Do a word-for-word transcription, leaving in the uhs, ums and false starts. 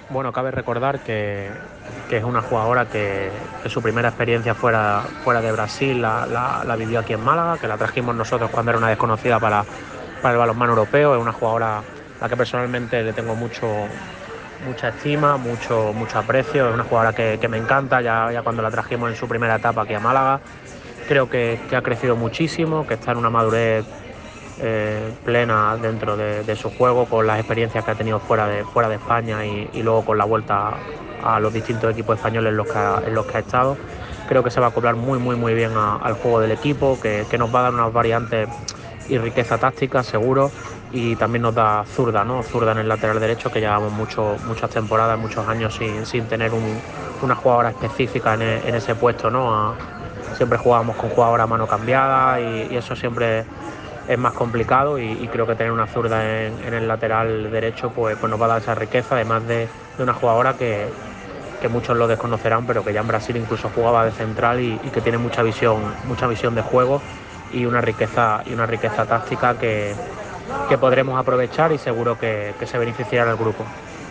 Bueno, cabe recordar que, que es una jugadora que, que su primera experiencia fuera, fuera de Brasil la, la, la vivió aquí en Málaga, que la trajimos nosotros cuando era una desconocida para, para el balonmano europeo. Es una jugadora a la que personalmente le tengo mucho, mucha estima, mucho, mucho aprecio. Es una jugadora que, que me encanta, ya, ya cuando la trajimos en su primera etapa aquí a Málaga. Creo que, que ha crecido muchísimo, que está en una madurez eh, plena dentro de, de su juego, con las experiencias que ha tenido fuera de, fuera de España y, y luego con la vuelta a los distintos equipos españoles en los que ha, en los que ha estado. Creo que se va a acoplar muy, muy, muy bien a, al juego del equipo, que, que nos va a dar unas variantes y riqueza táctica, seguro, y también nos da zurda, ¿no? Zurda en el lateral derecho, que llevamos mucho, muchas temporadas, muchos años sin, sin tener un, una jugadora específica en, e, en ese puesto, ¿no? A, siempre jugábamos con jugadora a mano cambiada y, y eso siempre es más complicado y, y creo que tener una zurda en, en el lateral derecho pues, pues nos va a dar esa riqueza, además de, de una jugadora que, que muchos lo desconocerán, pero que ya en Brasil incluso jugaba de central y, y que tiene mucha visión, mucha visión de juego y una riqueza, y una riqueza táctica que, que podremos aprovechar y seguro que, que se beneficiará al grupo.